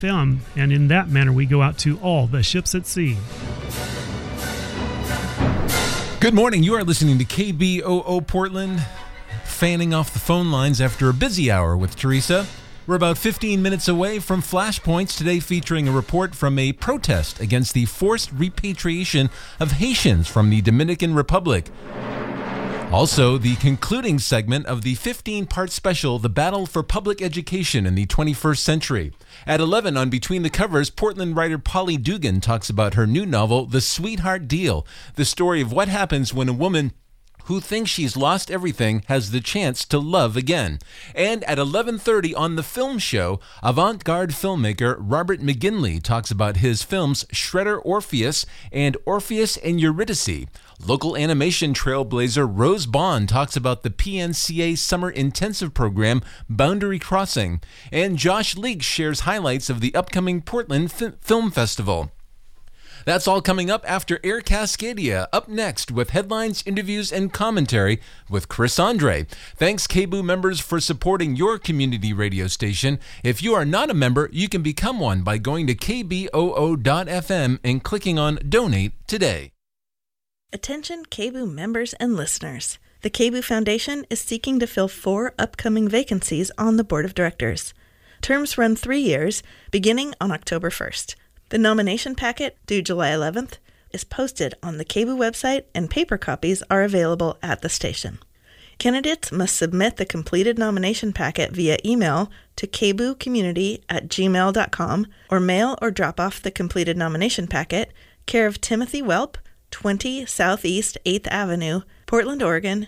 FM, and in that manner we go out to all the ships at sea. Good morning. You are listening to KBOO Portland, fanning off the phone lines after a busy hour with Teresa. We're about 15 minutes away from Flashpoints today, featuring a report from a protest against the forced repatriation of Haitians from the Dominican Republic. Also, the concluding segment of the 15-part special, The Battle for Public Education in the 21st Century. At 11 on Between the Covers, Portland writer Polly Dugan talks about her new novel, The Sweetheart Deal, the story of what happens when a woman who thinks she's lost everything has the chance to love again. And at 11:30 on The Film Show, avant-garde filmmaker Robert McGinley talks about his films Shredder Orpheus and Orpheus and Eurydice. Local animation trailblazer Rose Bond talks about the PNCA Summer Intensive Program Boundary Crossing. And Josh Leake shares highlights of the upcoming Portland Film Festival. That's all coming up after Air Cascadia, up next with headlines, interviews, and commentary with Chris Andre. Thanks, KBOO members, for supporting your community radio station. If you are not a member, you can become one by going to kboo.fm and clicking on Donate today. Attention KBOO members and listeners. The KBOO Foundation is seeking to fill 4 upcoming vacancies on the Board of Directors. Terms run 3 years, beginning on October 1st. The nomination packet, due July 11th, is posted on the KBOO website, and paper copies are available at the station. Candidates must submit the completed nomination packet via email to kboocommunity@gmail.com or mail or drop off the completed nomination packet, care of Timothy Welp, 20 Southeast 8th Avenue, Portland, Oregon,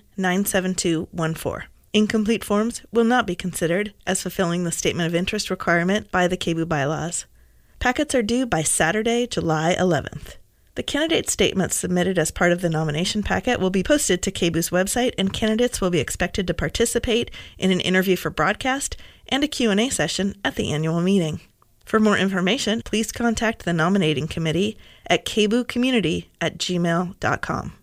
97214. Incomplete forms will not be considered as fulfilling the statement of interest requirement by the KBOO bylaws. Packets are due by Saturday, July 11th. The candidate statements submitted as part of the nomination packet will be posted to KBOO's website, and candidates will be expected to participate in an interview for broadcast and a Q&A session at the annual meeting. For more information, please contact the nominating committee at kboocommunity@gmail.com.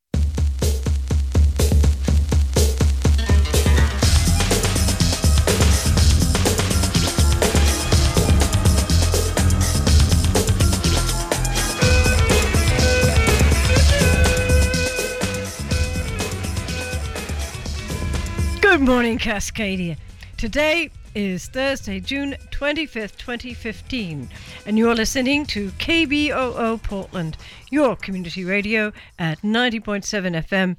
Good morning, Cascadia. Today is Thursday, June 25th, 2015, and you're listening to KBOO Portland, your community radio at 90.7 FM,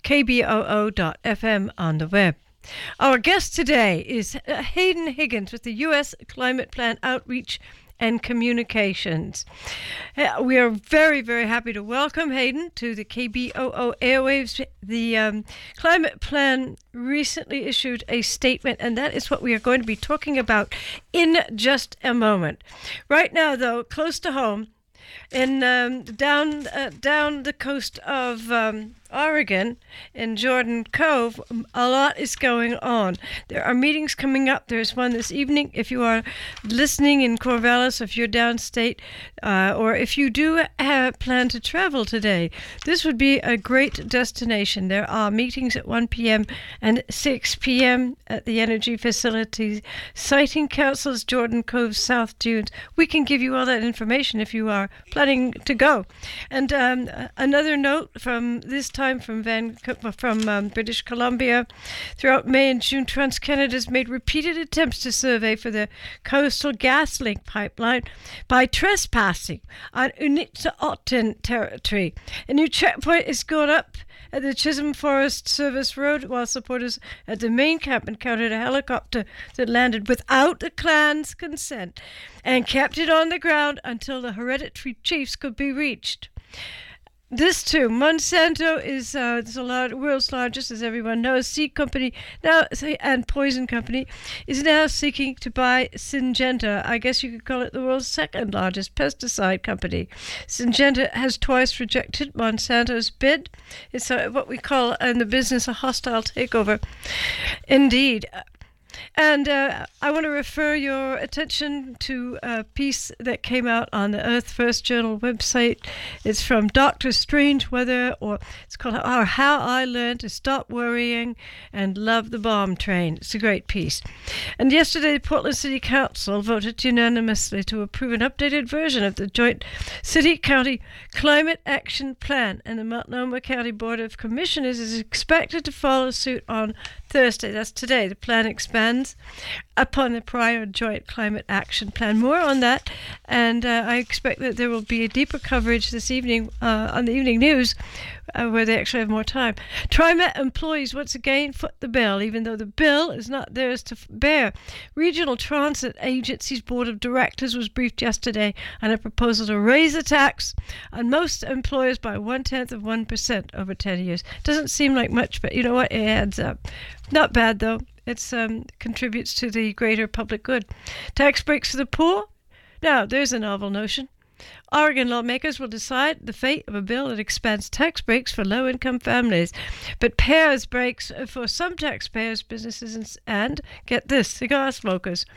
kboo.fm on the web. Our guest today is Hayden Higgins with the U.S. Climate Plan Outreach and Communications. We are very, very happy to welcome Hayden to the KBOO airwaves. The Climate Plan recently issued a statement, and that is what we are going to be talking about in just a moment. Right now, though, close to home, in down the coast of Oregon, in Jordan Cove, a lot is going on. There are meetings coming up. There's one this evening. If you are listening in Corvallis, if you're downstate, or if you do plan to travel today, this would be a great destination. There are meetings at 1 p.m. and 6 p.m. at the Energy Facilities. Siting Council's Jordan Cove South Dunes. We can give you all that information if you are planning to go. And another note from this time from British Columbia. Throughout May and June, TransCanada has made repeated attempts to survey for the Coastal GasLink pipeline by trespassing on Inuktitut territory. A new checkpoint is going up at the Chisholm Forest Service Road, while supporters at the main camp encountered a helicopter that landed without the clan's consent and kept it on the ground until the hereditary chiefs could be reached. This too, Monsanto is the world's largest, as everyone knows, seed company now and poison company, is now seeking to buy Syngenta. I guess you could call it the world's second largest pesticide company. Syngenta has twice rejected Monsanto's bid. It's what we call in the business a hostile takeover. Indeed. And I want to refer your attention to a piece that came out on the Earth First Journal website. It's from Dr. Strangeweather, or it's called How I Learned to Stop Worrying and Love the Bomb Train. It's a great piece. And yesterday, the Portland City Council voted unanimously to approve an updated version of the joint City-County Climate Action Plan, and the Multnomah County Board of Commissioners is expected to follow suit on Thursday. That's today. The plan expands upon the prior joint climate action plan. More on that, and I expect that there will be a deeper coverage this evening on the evening news, where they actually have more time. TriMet employees once again foot the bill, even though the bill is not theirs to bear. Regional Transit Agency's Board of Directors was briefed yesterday on a proposal to raise the tax on most employers by 0.1% over 10 years. Doesn't seem like much, but you know what? It adds up. Not bad, though. It contributes to the greater public good. Tax breaks for the poor? Now, there's a novel notion. Oregon lawmakers will decide the fate of a bill that expands tax breaks for low-income families, but pairs breaks for some taxpayers, businesses, and get this, cigar smokers.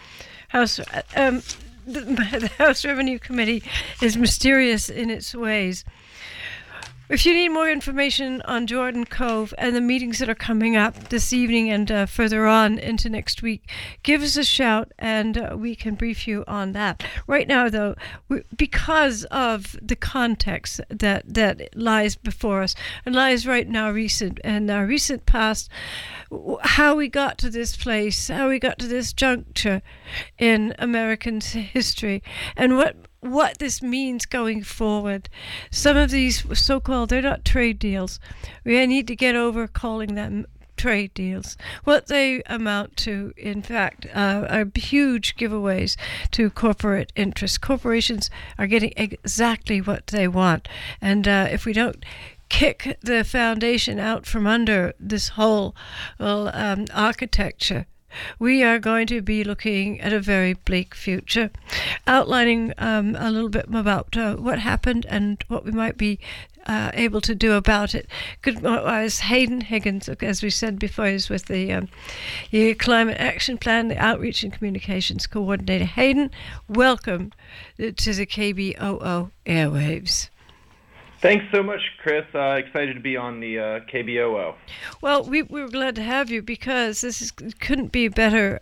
The House Revenue Committee is mysterious in its ways. If you need more information on Jordan Cove and the meetings that are coming up this evening and further on into next week, give us a shout and we can brief you on that. Right now, though, because of the context that lies before us and lies right in our recent past, how we got to this place, how we got to this juncture in American history, and what this means going forward. Some of these so-called, they're not trade deals. We need to get over calling them trade deals. What they amount to, in fact, are huge giveaways to corporate interests. Corporations are getting exactly what they want. And if we don't kick the foundation out from under this whole architecture, we are going to be looking at a very bleak future. Outlining a little bit about what happened and what we might be able to do about it. As Hayden Higgins, as we said before, is with the Climate Action Plan, the Outreach and Communications Coordinator. Hayden, welcome to the KBOO airwaves. Thanks so much, Chris. Excited to be on the KBOO. Well, we were glad to have you because couldn't be a better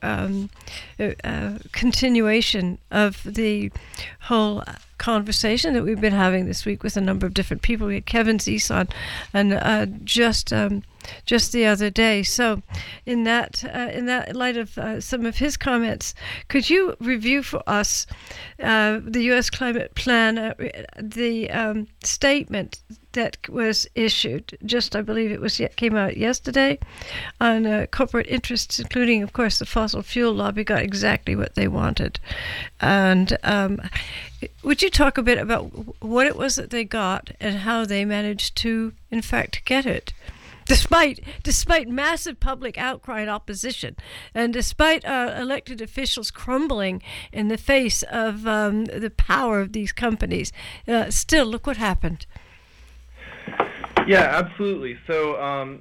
continuation of the whole conversation that we've been having this week with a number of different people. We had Kevin Zeese on, and just the other day. So, in that light of some of his comments, could you review for us the U.S. Climate Plan, the statement that was issued? I believe it came out yesterday on corporate interests, including, of course, the fossil fuel lobby got exactly what they wanted. And would you talk a bit about what it was that they got and how they managed to, in fact, get it? Despite massive public outcry and opposition, and despite elected officials crumbling in the face of the power of these companies, still, look what happened. Yeah, absolutely. So,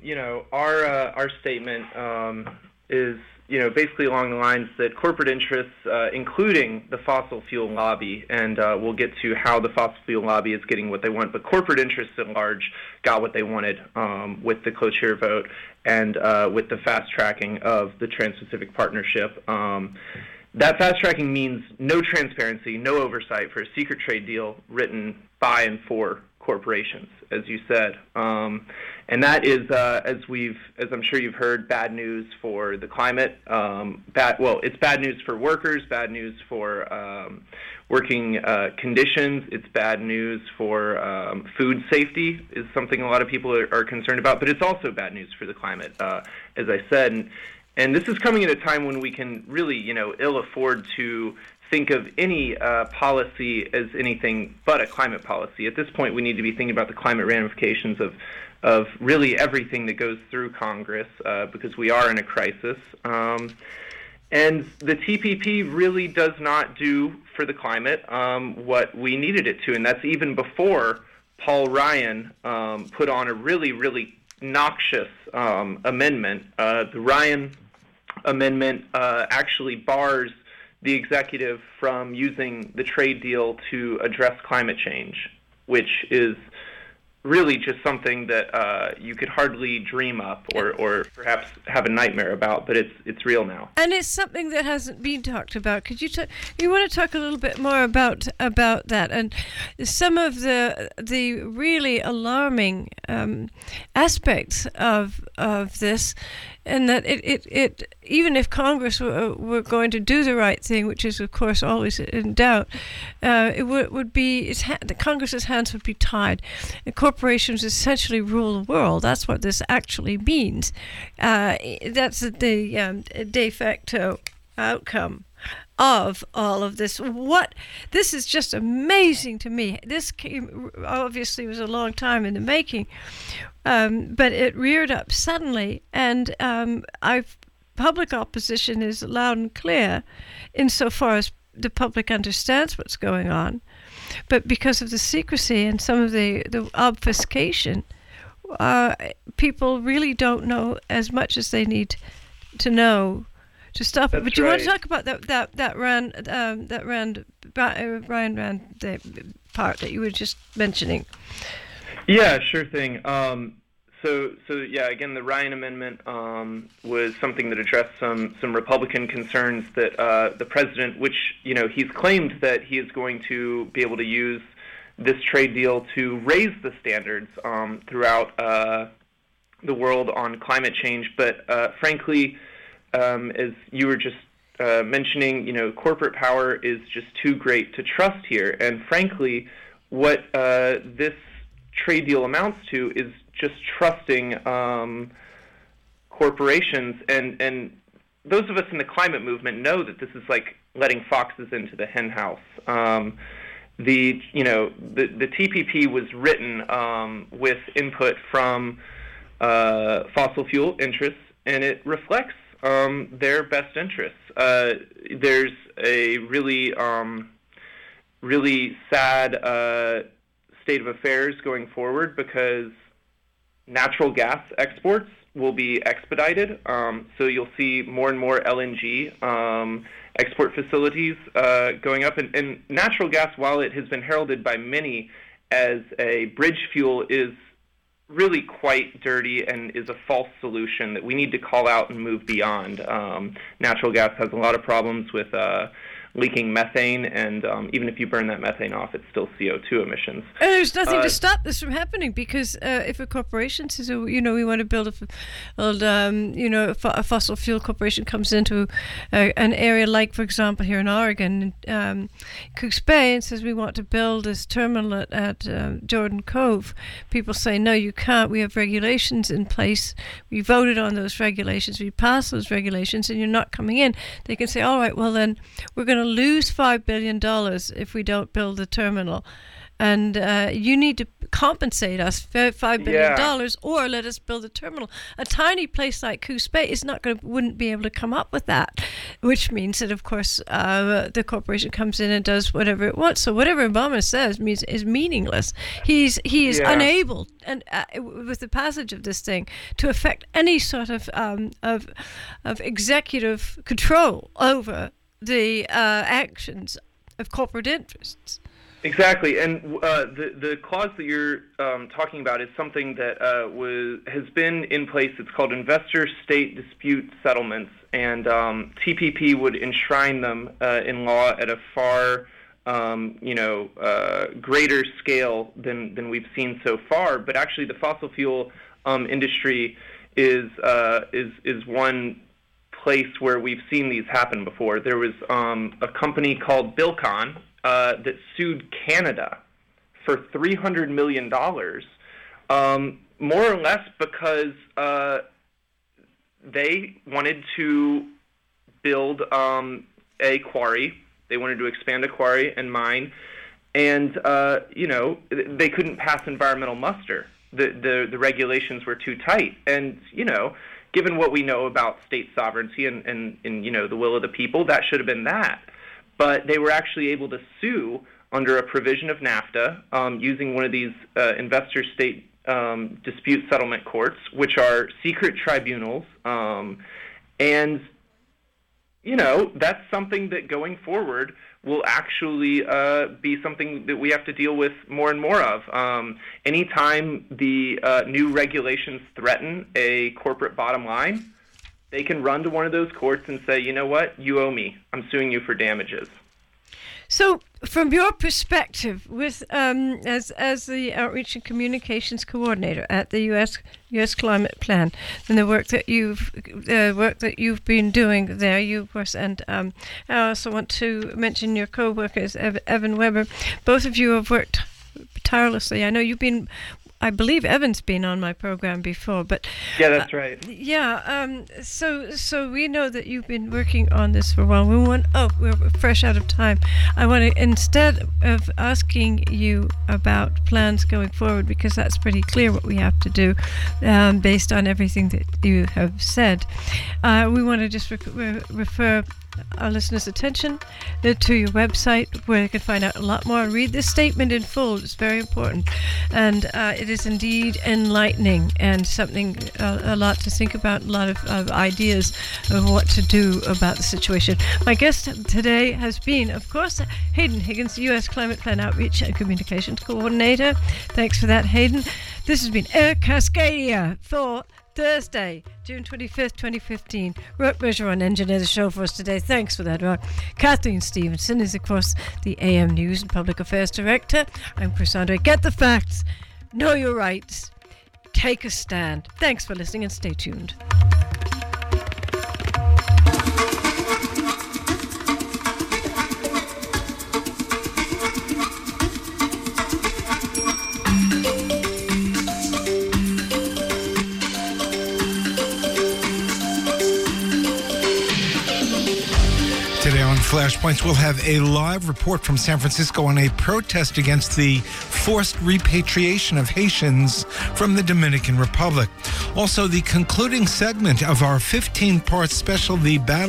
our statement is, basically along the lines that corporate interests, including the fossil fuel lobby, and we'll get to how the fossil fuel lobby is getting what they want, but corporate interests at large got what they wanted with the cloture vote and with the fast-tracking of the Trans-Pacific Partnership. That fast-tracking means no transparency, no oversight for a secret trade deal written by and for corporations, as you said. And that is, as I'm sure you've heard, bad news for the climate. It's bad news for workers, bad news for working conditions. It's bad news for food safety is something a lot of people are concerned about, but it's also bad news for the climate, as I said. And this is coming at a time when we can really, ill afford to think of any policy as anything but a climate policy. At this point, we need to be thinking about the climate ramifications of really everything that goes through Congress because we are in a crisis. And the TPP really does not do for the climate what we needed it to, and that's even before Paul Ryan put on a really, really noxious amendment. The Ryan amendment actually bars the executive from using the trade deal to address climate change, which is really just something that you could hardly dream up or perhaps have a nightmare about, but it's real now. And it's something that hasn't been talked about. Could you you want to talk a little bit more about that and some of the really alarming aspects of this, and that it even if Congress were going to do the right thing, which is of course always in doubt, it would be the Congress's hands would be tied. And corporations essentially rule the world. That's what this actually means. That's the de facto outcome of all of this. This is just amazing to me. This obviously was a long time in the making, but it reared up suddenly, and public opposition is loud and clear insofar as the public understands what's going on. But because of the secrecy and some of the obfuscation, people really don't know as much as they need to know to stop it. But you want to talk about that Ryan Rand, the part that you were just mentioning? Yeah, sure thing. So yeah, again, the Ryan Amendment was something that addressed some Republican concerns that the president, which he's claimed that he is going to be able to use this trade deal to raise the standards throughout the world on climate change. But frankly, as you were just mentioning, corporate power is just too great to trust here. And frankly, what this trade deal amounts to is just trusting corporations, and those of us in the climate movement know that this is like letting foxes into the hen house. The TPP was written with input from fossil fuel interests, and it reflects their best interests. There's a really sad state of affairs going forward because natural gas exports will be expedited. So you'll see more and more LNG export facilities going up. And natural gas, while it has been heralded by many as a bridge fuel, is really quite dirty and is a false solution that we need to call out and move beyond. Natural gas has a lot of problems with leaking methane, and even if you burn that methane off, it's still CO2 emissions. And there's nothing to stop this from happening, because if a corporation says, we want to build a fossil fuel corporation comes into an area like, for example, here in Oregon, Cook's Bay, and says we want to build this terminal at Jordan Cove, people say, no, you can't. We have regulations in place. We voted on those regulations. We passed those regulations, and you're not coming in. They can say, all right, well then we're going to lose $5 billion if we don't build the terminal, and you need to compensate us $5 billion, or let us build a terminal. A tiny place like Coos Bay wouldn't be able to come up with that, which means that, of course, the corporation comes in and does whatever it wants. So whatever Obama says is meaningless. He is unable, and with the passage of this thing, to affect any sort of executive control over the actions of corporate interests. Exactly, and the clause that you're talking about is something that has been in place. It's called investor-state dispute settlements, and TPP would enshrine them in law at a far greater scale than we've seen so far. But actually, the fossil fuel industry is one place where we've seen these happen before. There was a company called Bilcon that sued Canada for $300 million, more or less because they wanted to build a quarry. They wanted to expand a quarry and mine, and they couldn't pass environmental muster. The regulations were too tight, and given what we know about state sovereignty and the will of the people, that should have been that. But they were actually able to sue under a provision of NAFTA using one of these investor-state dispute settlement courts, which are secret tribunals. And that's something that going forward will actually be something that we have to deal with more and more of. Anytime the new regulations threaten a corporate bottom line, they can run to one of those courts and say, you know what, you owe me. I'm suing you for damages. So, from your perspective, with as the Outreach and Communications Coordinator at the U.S. Climate Plan, and the work that you've been doing there, you of course, and I also want to mention your co-workers, Evan Weber. Both of you have worked tirelessly. I know you've been. I believe Evan's been on my program before, but yeah, that's right. So we know that you've been working on this for a while. We're fresh out of time. I want to, instead of asking you about plans going forward, because that's pretty clear what we have to do based on everything that you have said, we want to just refer our listeners' attention to your website, where they can find out a lot more. Read this statement in full. It's very important, and it is indeed enlightening and something a lot to think about, a lot of ideas of what to do about the situation. My guest today has been, of course, Hayden Higgins, U.S. Climate Plan Outreach and Communications Coordinator. Thanks for that, Hayden. This has been Air Cascadia for Thursday, June 25th, 2015. Rock Measure on Engineer the show for us today. Thanks for that, Rock. Kathleen Stevenson is, of course, the AM News and Public Affairs Director. I'm Chris Andre. Get the facts. Know your rights. Take a stand. Thanks for listening and stay tuned. Flashpoints, we'll have a live report from San Francisco on a protest against the forced repatriation of Haitians from the Dominican Republic. Also, the concluding segment of our 15-part special, The Battle